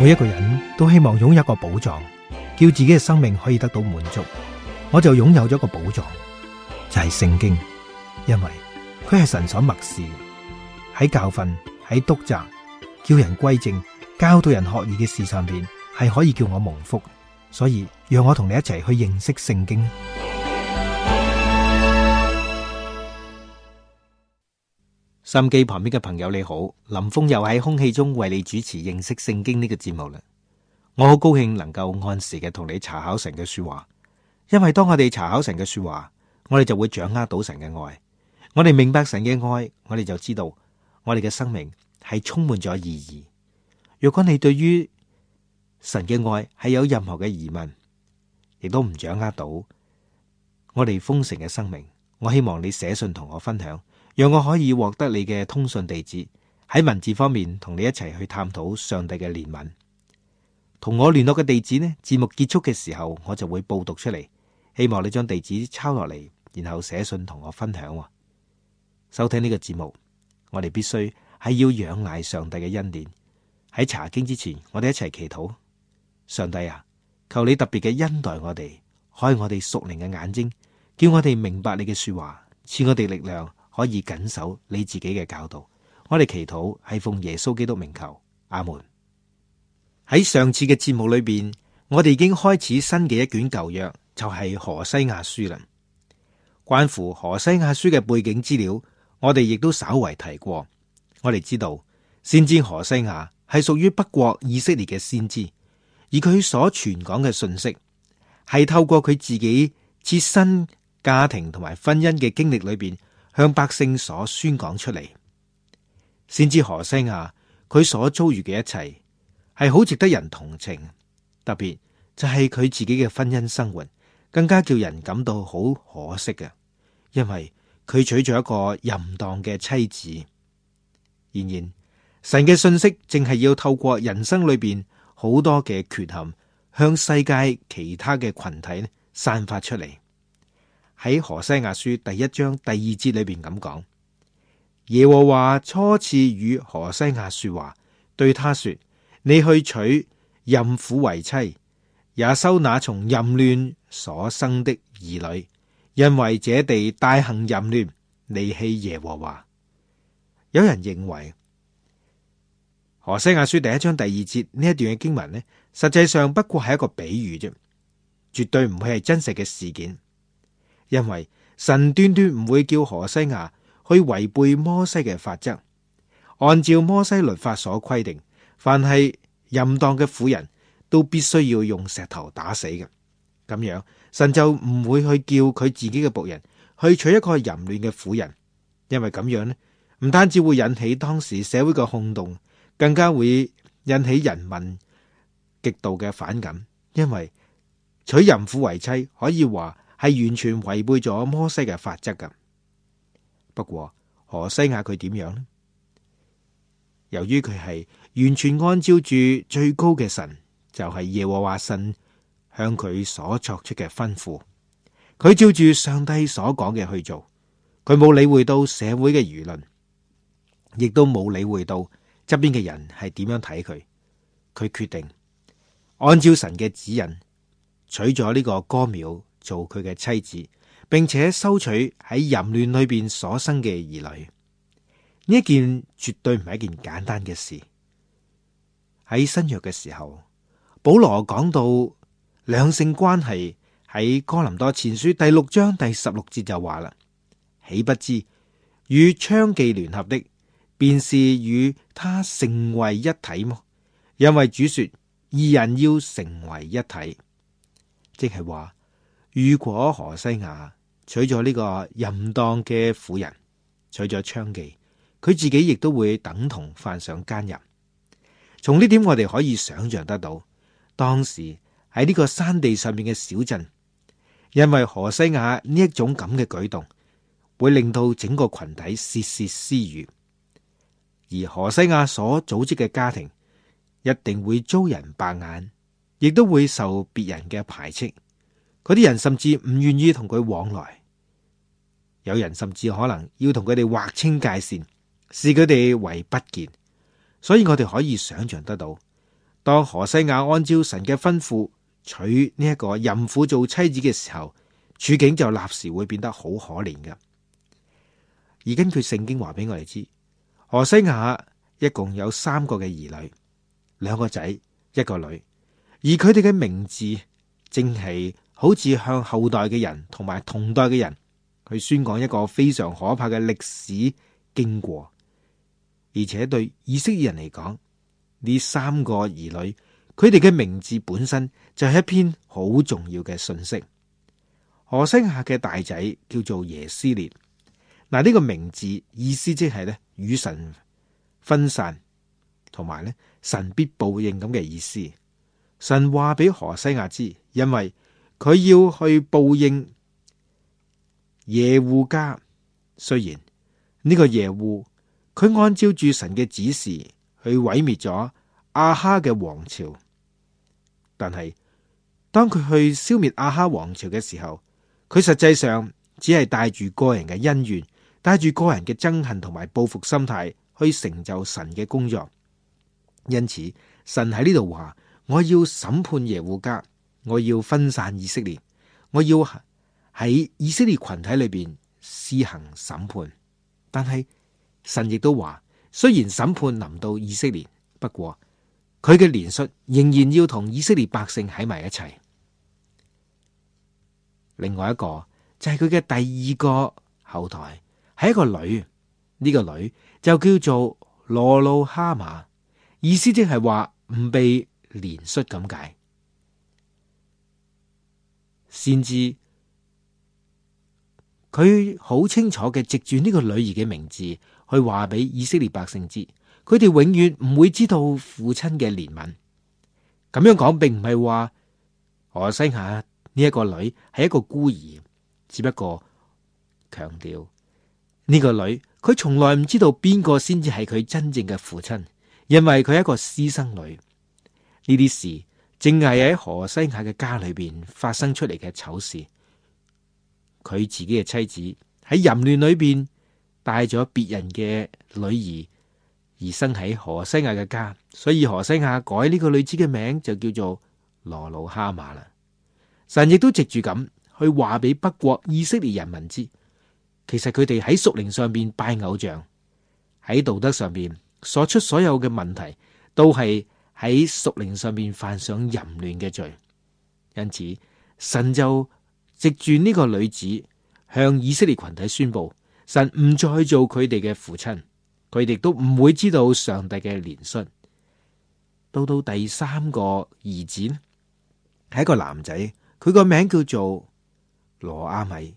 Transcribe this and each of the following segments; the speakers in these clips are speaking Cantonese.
每一個人都希望擁有一個寶藏，叫自己嘅生命可以得到滿足。我就擁有咗個寶藏，就係聖經，因為佢係神所默示，喺教訓、喺督責、叫人歸正、教導人學義嘅事上邊，係可以叫我蒙福。所以讓我同你一齊去認識聖經。收音機旁邊嘅朋友你好，林峰又喺空氣中為你主持認識聖經呢個節目啦。我好高興能夠按時嘅同你查考神嘅說話，因為當我哋查考神嘅說話，我哋就會掌握到神嘅愛。我哋明白神嘅愛，我哋就知道我哋嘅生命係充滿咗意義。如果你對於神嘅愛係有任何嘅疑問，亦都唔掌握到我哋豐盛嘅生命，我希望你寫信同我分享，讓我可以獲得你嘅通訊地址，喺文字方面同你一齊去探討上帝嘅憐憫。同我聯絡嘅地址呢，節目結束嘅時候我就會報讀出嚟，希望你將地址抄落嚟，然後寫信同我分享。收聽呢個節目，我哋必須係要仰賴上帝嘅恩典。喺查經之前，我哋一齊祈禱。上帝啊，求你特別嘅恩待我哋，開我哋屬靈嘅眼睛，叫我哋明白你嘅說話，賜我哋力量，可以謹守你自己嘅教導。我哋祈禱係奉耶穌基督名求，阿門。喺上次嘅節目裏邊，我哋已經開始新嘅一卷舊約，就係何西阿書啦。關乎何西阿書嘅背景資料，我哋亦都稍為提過。我哋知道先知何西阿係屬於北國以色列嘅先知，而佢所傳講嘅信息係透過佢自己切身家庭同埋婚姻嘅經歷裏邊，向百姓所宣講出嚟。先知何西阿佢所遭遇嘅一切係好值得人同情，特別就係佢自己嘅婚姻生活，更加叫人感到好可惜嘅，因為佢娶咗一個淫蕩嘅妻子。然而神嘅信息正係要透過人生裏邊好多嘅缺陷，向世界其他嘅群體散發出嚟。喺何西阿書第1章第2節裏邊咁講：耶和華初次與何西阿說話，對他說：你去娶淫婦為妻，也收那從淫亂所生的兒女，因為這地大行淫亂，離棄耶和華。有人認為何西阿書第1章第2節呢一段嘅經文呢，實際上不過係一個比喻啫，絕對唔會係真實嘅事件。因為神斷斷唔會叫何西阿去違背摩西嘅法則，按照摩西律法所規定，凡係淫蕩嘅婦人都必須要用石頭打死嘅。咁樣神就唔會去叫佢自己嘅僕人去娶一個淫亂嘅婦人，因為咁樣呢，唔單止會引起當時社會嘅轟動，更加會引起人民極度嘅反感。因為娶淫婦為妻可以話係完全違背咗摩西嘅法則噶。不過何西阿佢點樣呢？由於佢係完全按照住最高嘅神，就係耶和華神向佢所作出嘅吩咐，佢照住上帝所講嘅去做，佢冇理會到社會嘅輿論，亦都冇理會到側邊嘅人係點樣睇佢。佢決定按照神嘅指引，娶咗呢個歌繆做佢嘅妻子，並且收取喺淫亂裏邊所生嘅兒女。呢一件絕對唔係一件簡單嘅事。喺新約嘅時候，保羅講到兩性關係，喺哥林多前書第6章第16節就話啦：豈不知與娼妓聯合的，便是與他成為一體麼？因為主說二人要成為一體，即係話，如果何西阿娶咗呢個淫蕩嘅婦人，娶咗娼妓，佢自己亦都會等同犯上奸淫。從呢點我哋可以想象得到，當時喺呢個山地上面嘅小鎮，因為何西阿呢一種咁嘅舉動，會令到整個群體竊竊私語，而何西阿所組織嘅家庭一定會遭人白眼，亦都會受別人嘅排斥。嗰啲人甚至唔願意同佢往來，有人甚至可能要同佢哋劃清界線，視佢哋為不潔。所以我哋可以想象得到， 當何西阿按照神嘅吩咐娶呢一個淫婦做妻子嘅時候，處境就立時會變得好可憐嘅。而根據聖經話俾我哋知，何西阿一共有3個嘅兒女，2個仔1個女，而佢哋嘅名字正係好似向後代嘅人同埋同代嘅人去宣講一個非常可怕嘅歷史經過，而且對以色列人嚟講，呢3個兒女佢哋嘅名字本身就係一篇好重要嘅信息。何西阿嘅大仔叫做耶斯列，嗱，呢個名字意思即係咧與神分散，同埋咧神必報應咁嘅意思。神話俾何西阿知，因為佢要去報應耶戶家。雖然呢個耶戶佢按照住神嘅指示去毀滅咗亞哈嘅王朝，但係當佢去消滅亞哈王朝嘅時候，佢實際上只係帶住個人嘅恩怨，帶住個人嘅憎恨同埋報復心態去成就神嘅工作。因此神喺呢度話，我要審判耶戶家，我要分散以色列，我要喺以色列群體裏邊施行審判。但係神亦都話，雖然審判臨到以色列，不過佢嘅憐恤仍然要同以色列百姓喺埋一齊。另外一個就係佢嘅第2個後代，係一個女，呢個女就叫做羅路哈瑪，意思即係話唔被憐恤咁解。先知佢好清楚嘅藉住呢個女兒嘅名字去話俾以色列百姓知，佢哋永遠唔會知道父親嘅憐憫。咁樣講並唔係話何西阿呢一個女係一個孤兒，只不過強調呢個女佢從來唔知道邊個先至係佢真正嘅父親，因為佢係一個私生女。呢啲事正係喺何西阿嘅家裏邊發生出嚟嘅醜事。佢自己嘅妻子喺淫亂裏邊帶咗別人嘅女兒而生喺何西阿嘅家，所以何西阿改呢個女子嘅名就叫做羅路哈瑪啦。神亦都藉住咁去話俾北國以色列人民知，其實佢哋喺屬靈上邊拜偶像，喺道德上邊所出所有嘅問題，都係喺屬靈上邊犯上淫亂嘅罪。因此神就藉住呢個女子向以色列群體宣布，神唔再做佢哋嘅父親，佢哋都唔會知道上帝嘅憐恤。到第3個兒子呢，係一個男仔，佢個名叫做羅阿米，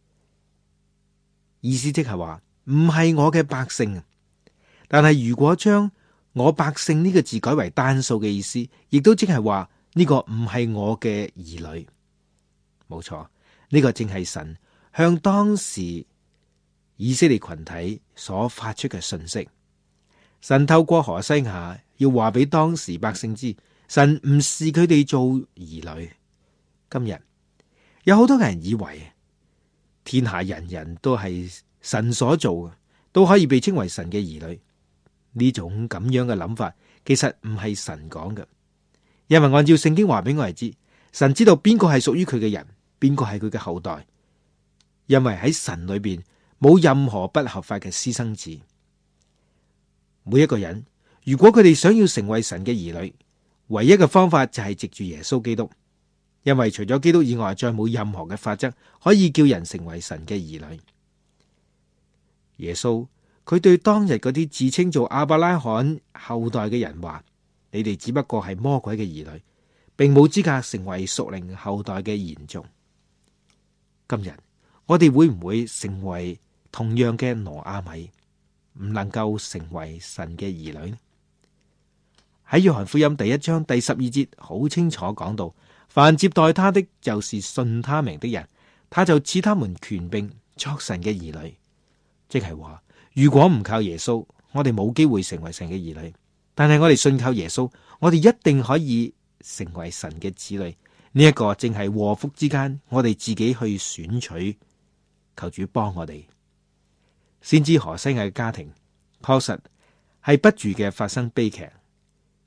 意思即係話唔係我嘅百姓。但係如果將我百姓呢個字改為單數嘅意思，亦都即係話呢個唔係我嘅兒女。冇錯，呢個正係神向當時以色列群體所發出嘅信息。神透過何西阿要話俾當時百姓知，神唔視佢哋做兒女。今日有好多人以為天下人人都係神所做嘅，都可以被稱為神嘅兒女。呢種咁樣嘅諗法，其實唔係神講嘅，因為按照聖經話俾我哋知，神知道邊個係屬於佢嘅人，邊個係佢嘅後代。因為喺神裏邊冇任何不合法嘅私生子。每一個人如果佢哋想要成為神嘅兒女，唯一嘅方法就係藉住耶穌基督。因為除咗基督以外，再冇任何嘅法則可以叫人成為神嘅兒女。耶穌佢對當日嗰啲自稱做亞伯拉罕後代嘅人話：你哋只不過係魔鬼嘅兒女，並冇資格成為屬靈後代嘅延續。今日我哋會唔會成為同樣嘅羅阿米，唔能夠成為神嘅兒女呢？喺約翰福音第1章第12節好清楚講到，凡接待他的，就是信他名的人，他就賜他們權柄作神嘅兒女。即係話，如果唔靠耶穌，我哋冇機會成為神嘅兒女；但係我哋信靠耶穌，我哋一定可以成為神嘅子女。呢一個正係禍福之間，我哋自己去選取。求主幫我哋。先知何西阿嘅家庭確實係不住嘅發生悲劇。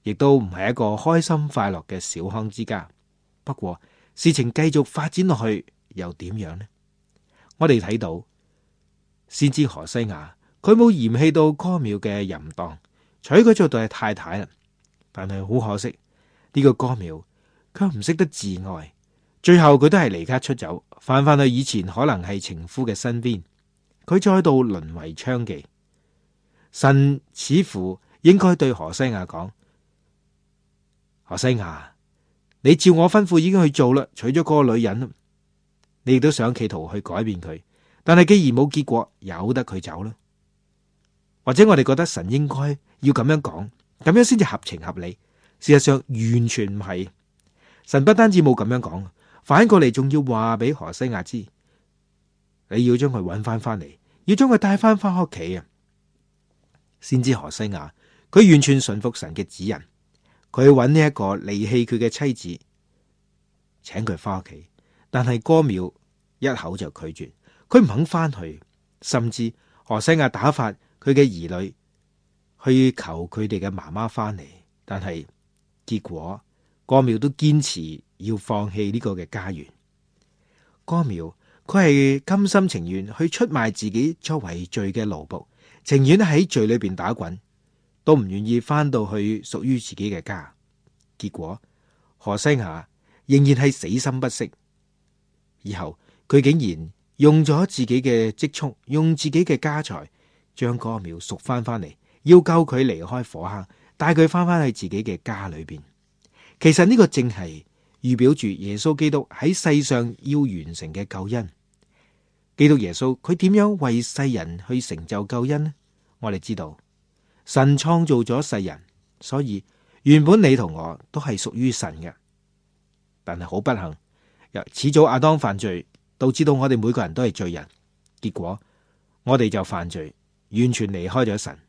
亦都唔係一個開心快樂嘅小康之家。不過事情繼續發展落去又點樣呢？我哋睇到先知何西阿，佢冇嫌棄到歌繆嘅淫蕩，娶佢做對太太啦。但係好可惜，呢個歌繆卻唔識得自愛，最後佢都係離家出走，翻返去以前可能係情夫嘅身邊，佢再度淪為娼妓。神似乎應該對何西阿講：何西阿，你照我吩咐已經去做啦，娶咗嗰個女人，你亦都想企圖去改變佢，但係既然冇結果，由得佢走啦。或者我哋覺得神應該要咁樣講，咁樣先至合情合理。事實上完全唔係，神不單止冇咁樣講，反過嚟仲要話俾何西阿知，你要將佢揾翻嚟，要將佢帶翻屋企啊！先知何西阿，佢完全順服神嘅指引，佢揾呢一個離棄佢嘅妻子，請佢翻屋企，但係歌繆一口就拒絕，佢唔肯翻去，甚至何西阿打發佢嘅兒女去求佢哋嘅媽媽翻嚟，但係結果歌繆都堅持要放棄呢個嘅家園。歌繆佢係甘心情願去出賣自己作為罪嘅奴僕，情願喺罪裏邊打滾，都唔願意翻到去屬於自己嘅家。結果何西阿仍然係死心不息，以後佢竟然用咗自己嘅積蓄，用自己嘅家財，將歌繆贖翻嚟，要救佢離開火坑，帶佢翻去自己嘅家裏邊。其實呢個正係預表住耶穌基督喺世上要完成嘅救恩。基督耶穌佢點樣為世人去成就救恩呢？我哋知道神創造咗世人，所以原本你同我都係屬於神嘅。但係好不幸，始祖亞當犯罪，導致到我哋每個人都係罪人。結果我哋就犯罪，完全離開咗神。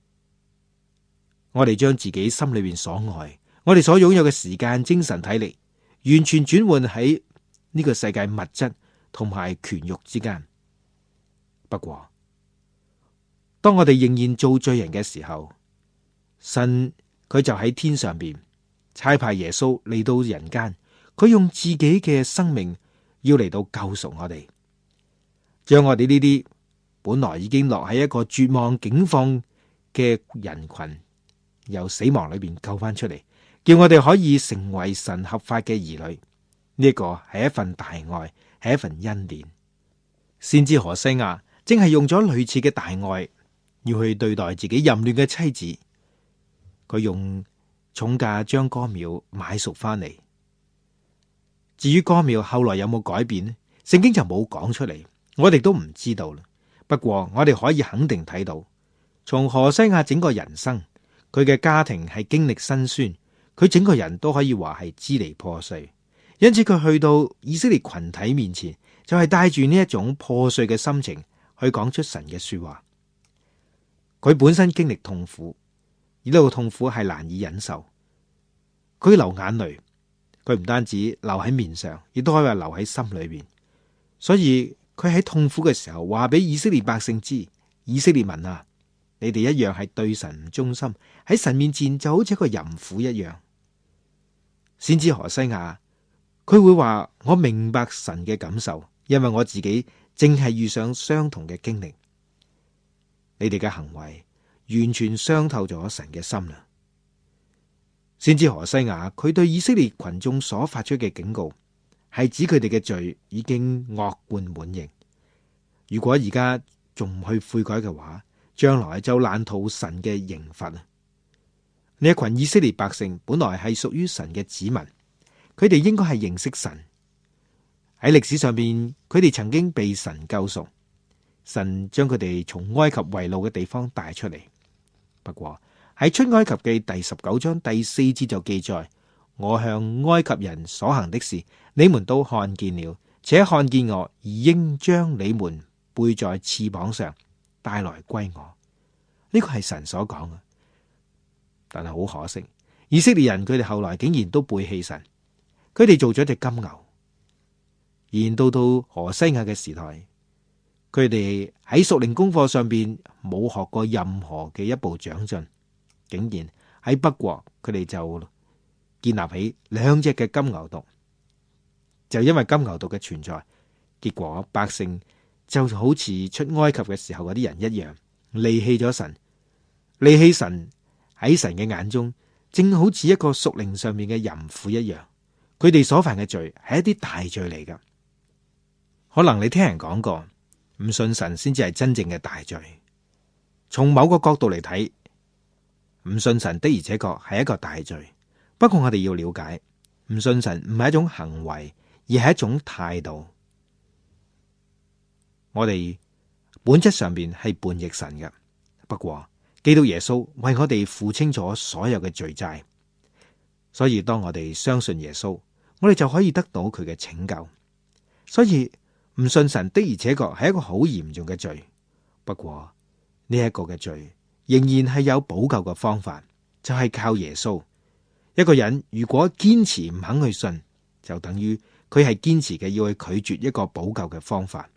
我哋將自己心裏邊所愛，我哋所擁有嘅時間、精神、體力，完全轉換喺呢個世界物質同埋權欲之間。不過，當我哋仍然做罪人嘅時候，神佢就喺天上邊差派耶穌嚟到人間，佢用自己嘅生命要嚟到救贖我哋，將我哋呢啲本來已經落喺一個絕望境況嘅人群，由死亡裏邊救翻出嚟，叫我哋可以成為神合法嘅兒女。呢個係一份大愛，係一份恩典。先知何西阿正係用咗類似嘅大愛，要去對待自己淫亂嘅妻子。佢用重價將歌繆買贖翻嚟。至於歌繆後來有冇改變呢？聖經就冇講出嚟，我哋都唔知道啦。不過我哋可以肯定睇到，從何西阿整個人生，佢嘅家庭係經歷辛酸，佢整個人都可以話係支離破碎。因此佢去到以色列群體面前，就係帶住呢一種破碎嘅心情去講出神嘅說話。佢本身經歷痛苦，而呢個痛苦係難以忍受。佢流眼淚，佢唔單止流喺面上，亦都可以話流喺心裏邊。所以佢喺痛苦嘅時候話俾以色列百姓知：以色列民啊，你哋一樣係對神唔忠心，喺神面前就好似一個淫婦一樣。先知何西阿，佢會話：我明白神嘅感受，因為我自己正係遇上相同嘅經歷。你哋嘅行為完全傷透咗神嘅心啦。先知何西阿，佢對以色列群眾所發出嘅警告，係指佢哋嘅罪已經惡貫滿盈。如果而家仲唔去悔改嘅話，將來就難逃神嘅刑罰啊！呢一群以色列百姓本來係屬於神嘅子民，佢哋應該係認識神。喺歷史上邊，佢哋曾經被神救贖，神將佢哋從埃及為奴嘅地方帶出嚟。不過喺出埃及記第19章第4節就記載：我向埃及人所行的事，你們都看見了，且看見我，而應將你們背在翅膀上帶來歸我。呢個係神所講嘅。但係好可惜，以色列人佢哋後來竟然都背棄神，佢哋做咗隻金牛。然到何西阿嘅時代，佢哋喺屬靈功課上邊冇學過任何嘅一步長進，竟然喺北國佢哋就建立起2隻嘅金牛犢，就因為金牛犢嘅存在，結果百姓就好似出埃及嘅時候嗰啲人一樣，離棄咗神。離棄神喺神嘅眼中，正好似一個屬靈上面嘅淫婦一樣。佢哋所犯嘅罪係一啲大罪嚟噶。可能你聽人講過，唔信神先至係真正嘅大罪。從某個角度嚟睇，唔信神的而且確係一個大罪。不過我哋要了解，唔信神唔係一種行為，而係一種態度。我哋本質上邊係叛逆神嘅。不過基督耶穌為我哋付清咗所有嘅罪債，所以當我哋相信耶穌，我哋就可以得到佢嘅拯救。所以唔信神的而且確係一個好嚴重嘅罪。不過呢一個嘅罪仍然係有補救嘅方法，就係靠耶穌。一個人如果堅持唔肯去信，就等於佢係堅持嘅要去拒絕一個補救嘅方法。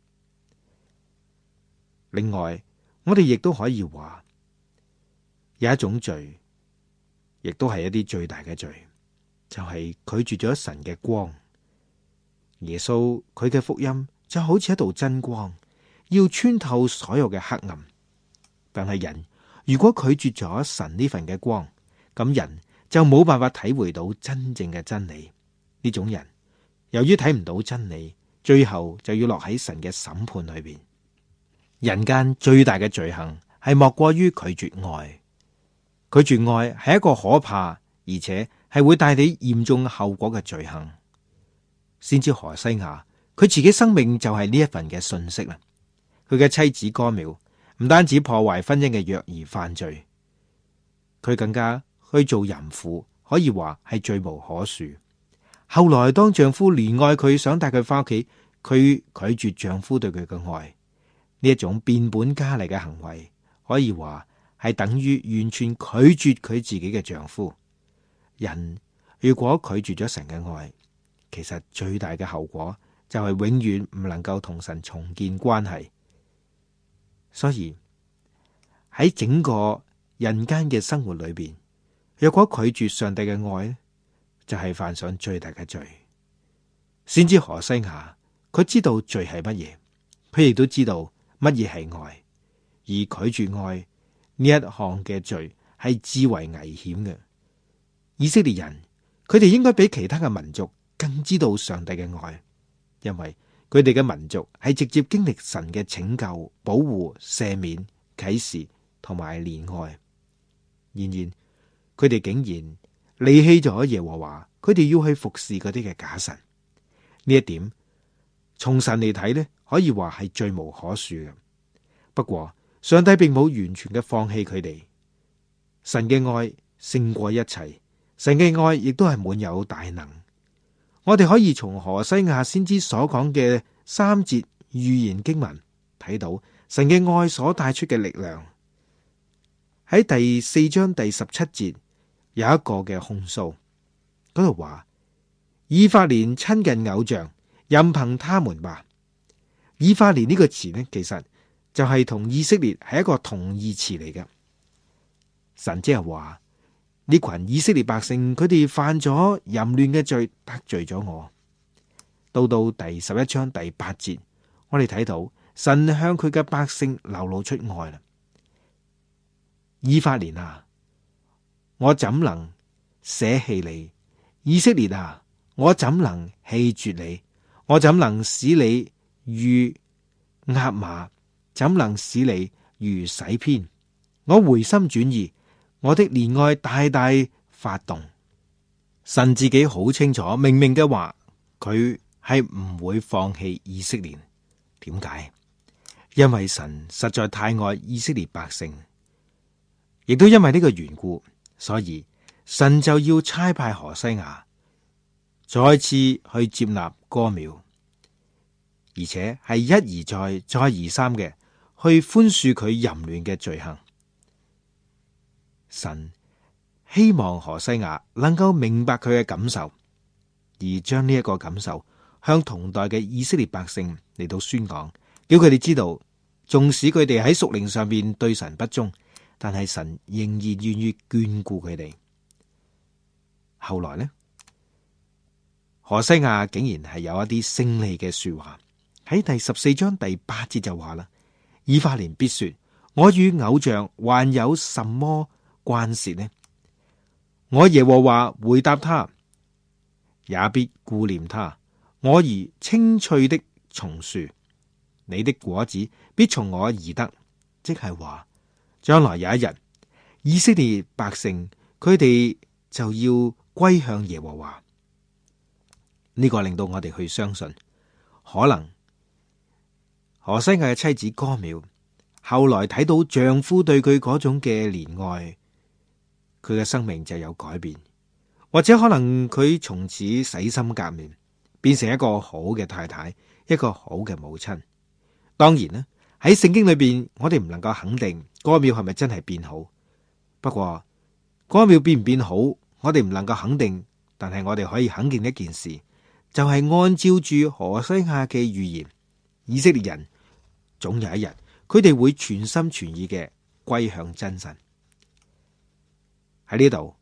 另外，我哋亦都可以話有一種罪，亦都係一啲最大嘅罪，就係拒絕咗神嘅光。耶穌佢嘅福音就好似一道真光，要穿透所有嘅黑暗。但係人如果拒絕咗神呢份嘅光，咁人就冇辦法體會到真正嘅真理。呢種人由於睇唔到真理，最後就要落喺神嘅審判裏邊。人間最大嘅罪行係莫過於拒絕愛。拒絕愛係一個可怕而且係會帶嚟嚴重後果嘅罪行。先知何西亞佢自己生命就係呢一份嘅信息啦。佢嘅妻子歌繆唔單止破壞婚姻嘅約而犯罪，佢更加去做淫婦，可以話係罪無可恕。後來當丈夫憐愛佢，想帶佢翻屋企，佢拒絕丈夫對佢嘅愛。呢一種變本加厲嘅行為，可以話係等於完全拒絕佢自己嘅丈夫。人如果拒絕咗神嘅愛，其實最大嘅後果就係永遠唔能夠同神重建關係。所以喺整個人間嘅生活裏邊，若果拒絕上帝嘅愛，就係犯上最大嘅罪。先知何西亞，佢知道罪係乜嘢，佢亦都知道乜嘢係愛，而拒絕愛呢一項嘅罪係至為危險嘅。以色列人佢哋應該比其他嘅民族更知道上帝嘅愛，因為佢哋嘅民族係直接經歷神嘅拯救、保護、赦免、啟示同埋憐愛。然而佢哋竟然離棄咗耶和華，佢哋要去服侍嗰啲嘅假神。呢一點從神嚟睇呢，可以話係罪無可恕嘅。不過上帝並冇完全嘅放棄佢哋，神嘅愛勝過一切，神嘅愛亦都係滿有大能。我哋可以從何西亞先知所講嘅3節預言經文睇到神嘅愛所帶出嘅力量。喺第4章第17節有一個嘅控訴，嗰度話以法蓮親近偶像，任憑他們吧。以法蓮呢個詞呢，其實就係同以色列係一個同義詞嚟嘅。神即係話呢群以色列百姓，佢哋犯咗淫亂嘅罪，得罪咗我。到第11章第8節，我哋睇到神向佢嘅百姓流露出愛啦。以法蓮啊，我怎能捨棄你？以色列啊，我怎能棄絕你？我怎能使你如押瑪？怎能使你如洗編？我回心轉意，我的憐愛大大發動。神自己好清楚明明嘅話，佢係唔會放棄以色列。點解？因為神實在太愛以色列百姓，亦都因為呢個緣故，所以神就要差派何西亞再次去接納歌繆，而且係一而再、再而三嘅去寬恕佢淫亂嘅罪行。神希望何西亞能夠明白佢嘅感受，而將呢一個感受向同代嘅以色列百姓嚟到宣講，叫佢哋知道，縱使佢哋喺屬靈上面對神不忠， 但係神仍然願意眷顧佢哋。後來呢，何西阿竟然係有一啲勝利嘅說話，喺第14章第8節就話啦：以法蓮必說，我與偶像還有什麼關涉呢？我耶和華回答他，也必顧念他。我如青翠的松樹，你的果子必從我而得。即係話，將來有一日，以色列百姓佢哋就要歸向耶和華。呢個令到我哋去相信，可能何西阿嘅妻子歌繆後來睇到丈夫對佢嗰種嘅憐愛，佢嘅生命就有改變，或者可能佢從此洗心革面，變成一個好嘅太太，一個好嘅母親。當然啦，喺聖經裏邊，我哋唔能夠肯定歌繆係咪真係變好。不過歌繆變唔變好，我哋唔能夠肯定，但係我哋可以肯定一件事，就係按照住何西阿嘅預言，以色列人總有一日，佢哋會全心全意嘅歸向真神。喺呢度，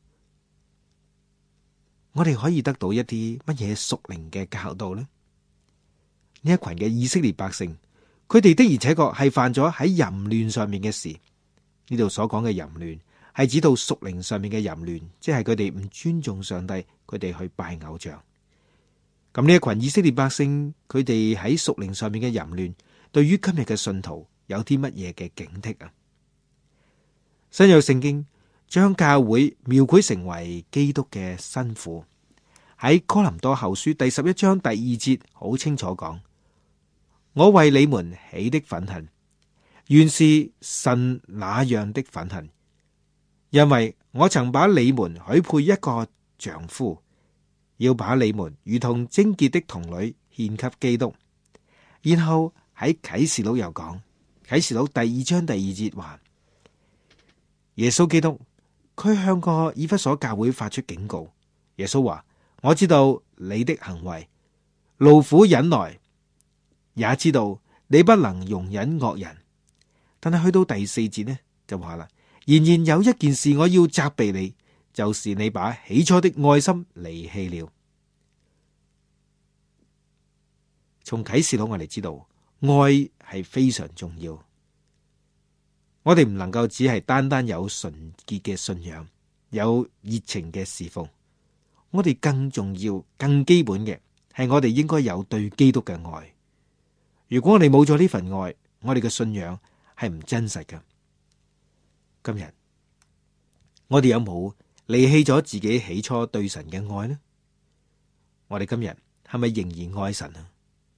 我哋可以得到一啲乜嘢屬靈嘅教導呢？呢一群嘅以色列百姓，佢哋的而且確係犯咗喺淫亂上面嘅事。呢度所講嘅淫亂，係指到屬靈上面嘅淫亂，即係佢哋唔尊重上帝，佢哋去拜偶像。咁呢一群以色列百姓，佢哋喺屬靈上面嘅淫亂，對於今日嘅信徒有啲乜嘢嘅警惕啊？新約聖經將教會描繪成為基督嘅新婦，喺哥林多後書第11章第2節好清楚講：我為你們起的憤恨，原是神那樣的憤恨，因為我曾把你們許配一個丈夫，要把你們如同貞潔的童女獻給基督。然後喺啟示錄又講，啟示錄第2章第2節話：耶穌基督佢向個以弗所教會發出警告。耶穌話：我知道你的行為，勞苦忍耐，也知道你不能容忍惡人。但係去到第4節呢，就話啦：然而有一件事我要責備你，就是你把起初的愛心離棄了。從啟示錄我哋知道，愛係非常重要。我哋唔能夠只係單單有純潔嘅信仰，有熱情嘅侍奉。我哋更重要、更基本嘅係我哋應該有對基督嘅愛。如果我哋冇咗呢份愛，我哋嘅信仰係唔真實嘅。今日我哋有冇離棄咗自己起初對神嘅愛呢？我哋今日係咪仍然愛神啊？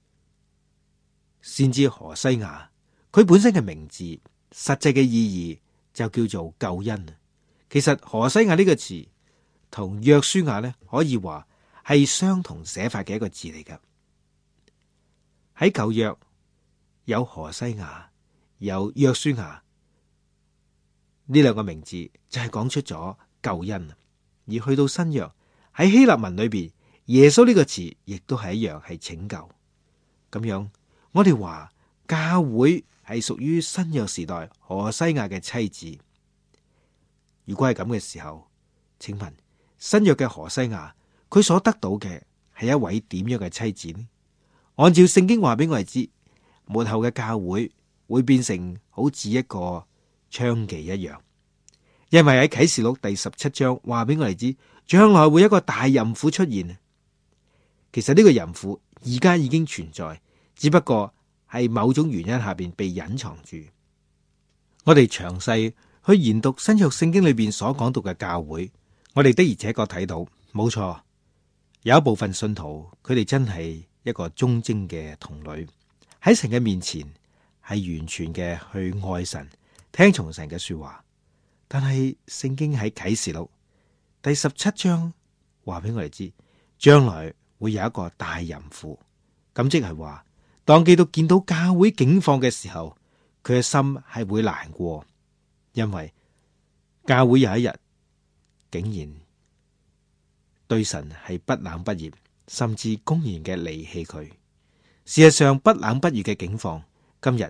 先知何西阿，佢本身嘅名字實際嘅意義就叫做救恩。其實何西阿呢個詞同約書亞呢，可以話係相同寫法嘅一個字嚟㗎。喺舊約有何西阿，有約書亞，呢兩個名字就係講出咗救恩。而去到新約喺希臘文裏邊，耶穌呢個詞亦都係一樣係拯救。咁樣我哋話教會係屬於新約時代何西阿嘅妻子。如果係咁嘅時候，請問新約嘅何西阿佢所得到嘅係一位點樣嘅妻子呢？按照聖經話俾我哋知，末後嘅教會會變成好似一個娼妓一樣，因為喺啟示錄第17章話俾我哋知，將來會有一個大淫婦出現。其實呢個淫婦而家已經存在，只不過係某種原因下邊被隱藏住。我哋詳細去研讀新約聖經裏邊所講到嘅教會，我哋的而且確睇到，冇錯，有一部分信徒佢哋真係一個忠貞嘅童女，喺神嘅面前係完全嘅去愛神，聽從神嘅說話。但係聖經喺啟示錄第17章話俾我哋知，將來會有一個大淫婦。咁即係話，當基督見到教會境況嘅時候，佢嘅心係會難過，因為教會有一日竟然對神係不冷不熱，甚至公然嘅離棄佢。事實上，不冷不熱嘅境況今日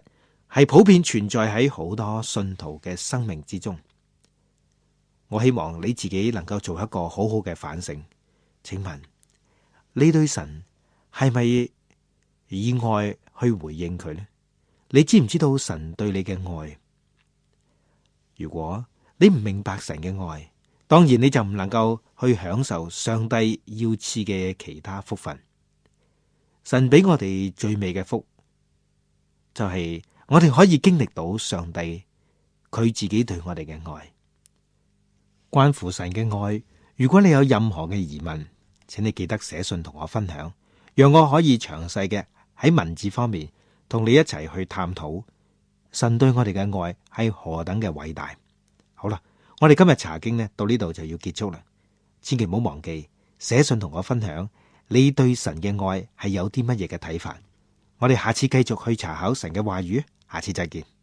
係普遍存在喺好多信徒嘅生命之中。我希望你自己能夠做一個好好嘅反省。請問你對神係咪以愛去回應佢呢？你知唔知道神對你嘅愛？如果你唔明白神嘅愛，當然你就唔能夠去享受上帝要賜嘅其他福分。神俾我哋最美嘅福，就係我哋可以經歷到上帝佢自己對我哋嘅愛。關乎神嘅愛，如果你有任何嘅疑問，請你記得寫信同我分享，讓我可以詳細嘅喺文字方面同你一齊去探討神對我哋嘅愛係何等嘅偉大。好啦，我哋今日查經呢到呢度就要結束啦。千祈唔好忘記寫信同我分享你對神嘅愛係有啲乜嘢嘅睇法。我哋下次繼續去查考神嘅話語，下次再見。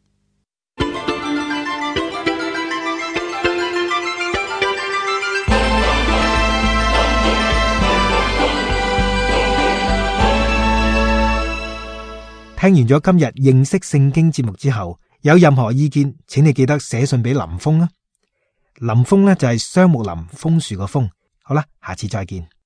聽完咗今日認識聖經節目之後，有任何意見，請你記得寫信俾林峰啊。林峰呢就係雙木林楓樹個楓。好啦，下次再見。